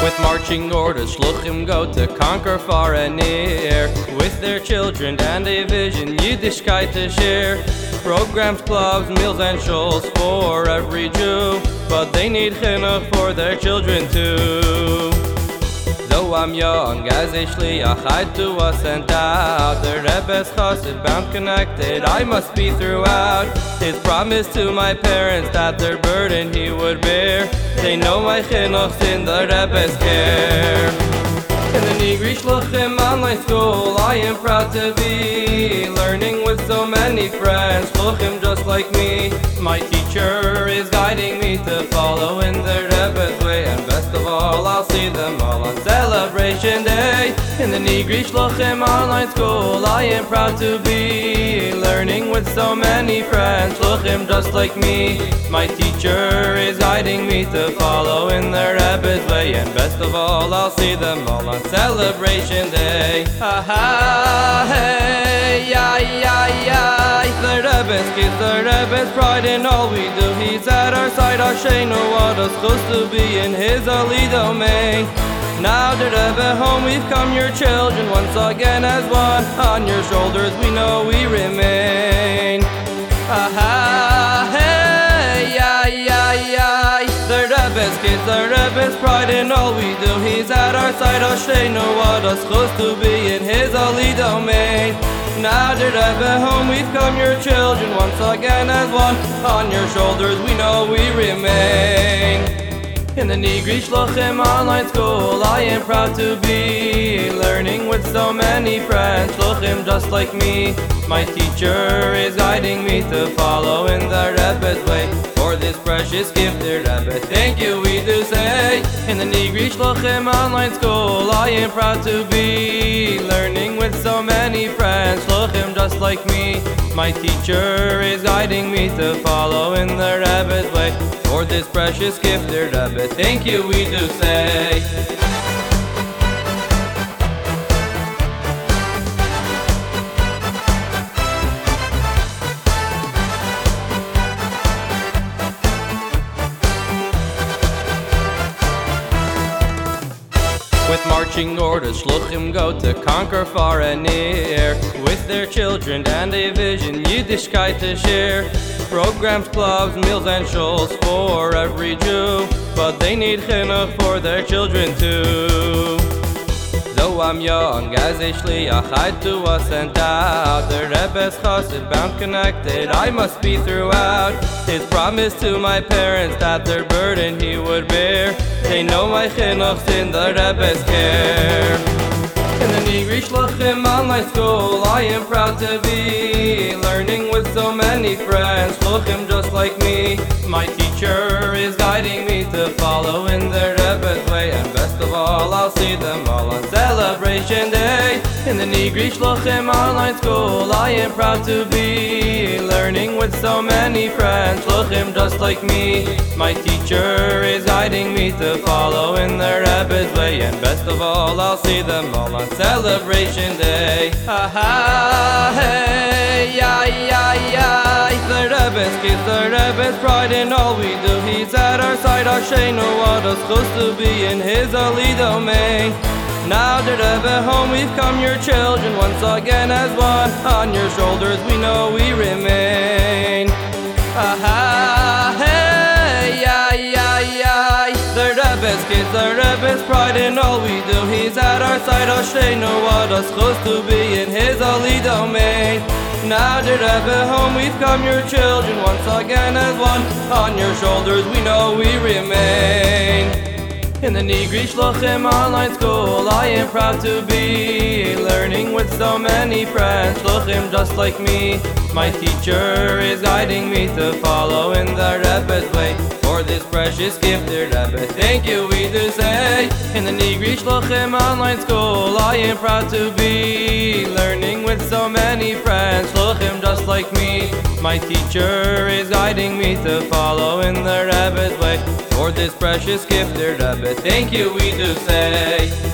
With marching orders, shluchim go to conquer far and near, with their children and a vision, Yiddishkeit to share. Programs, clubs, meals and shuls for every Jew, but they need chinuch for their children too. Though I'm young, as a shliach, I too was sent out. The Rebbe's chassid, bound connected, I must be throughout. His promise to my parents that their burden he would bear. They know my chinuch's in the Rebbe's care. In the Nigri Shluchim online school, I am proud to be learning with so many friends, Shluchim just like me. My teacher is guiding me to follow in the Rebbe's way, and best of all, I'll see them all on Celebration Day. In the Nigri Shluchim online school, I am proud to be learning with so many friends, Shluchim just like me. My teacher is guiding me to follow in the Rebbe's way, and best of all, I'll see them all on Celebration Day. Ha ha, hey, ya, ya, ya. The Rebbe's kids, the Rebbe's pride in all we do. He's at our side, Ashenu, what us supposed to be in his Ali domain. Now the Rebbe home, we've come your children once again as one. On your shoulders we know we remain. Ha ha, hey, ya, ya, ya. The Rebbe's kids, the Rebbe's pride in all we do. He's at our side, Ashenu, what us supposed to be in his Ali domain. Now the Rebbe home, we've come your children once again as one. On your shoulders we know we remain. In the Nigri Shluchim online school, I am proud to be learning with so many friends, Shluchim just like me. My teacher is guiding me to follow in the Rebbe's way. For this precious gift, the Rebbe, thank you we do say. In the Nigri Shluchim online school, I am proud to be learning with so many friends, Shluchim just like me. My teacher is guiding me to follow in the Rebbe's way. For this precious gift, the Rebbe, thank you we do say. With marching orders, shluchim go to conquer far and near, with their children and a vision, Yiddishkeit to share. Programs, clubs, meals and shuls for every Jew, but they need chinuch for their children too. Though I'm young, as a shliach, I too was sent out. The Rebbe's chassid, bound connected, I must be throughout. His promise to my parents that their burden he would bear. They know my chinuch's in the Rebbe's care. In the Nigri Shluchim online school, I am proud to be learning with so many friends, Shluchim just like me. My teacher is guiding me to follow in the Rebbe's way, and best of all, I'll see them all on Celebration Day. In the Nigri Shluchim online school, I am proud to be learning with so many friends, Shluchim just like me. My teacher is guiding me to follow in the Rebbe's way, and best of all, I'll see them all on Celebration Day. Ha ha, hey, ya, ya, ya. The Rebbe's kids, the Rebbe's pride in all we do. He's at our side, Ashenu, what us supposed to be in his Ali domain. Now the Rebbe home, we've come your children once again as one. On your shoulders we know we remain. Ha ha, hey, ya, ya, ya. The Rebbe's kids, the Rebbe's pride in all we do. He's at our side, Ashenu, what us supposed to be in his Ali domain. Now the Rebbe home, we've come your children once again as one. On your shoulders we know we remain. In the Nigri Shluchim online school, I am proud to be learning with so many friends, Shluchim just like me. My teacher is guiding me to follow in the Rebbe's way. For this precious gift, the Rebbe, thank you we do say. In the Nigri Shluchim online school, I am proud to be learning with so many friends, Shluchim just like me. My teacher is guiding me to follow in the Rebbe's way. For this precious gift, the Rebbe, thank you we do say.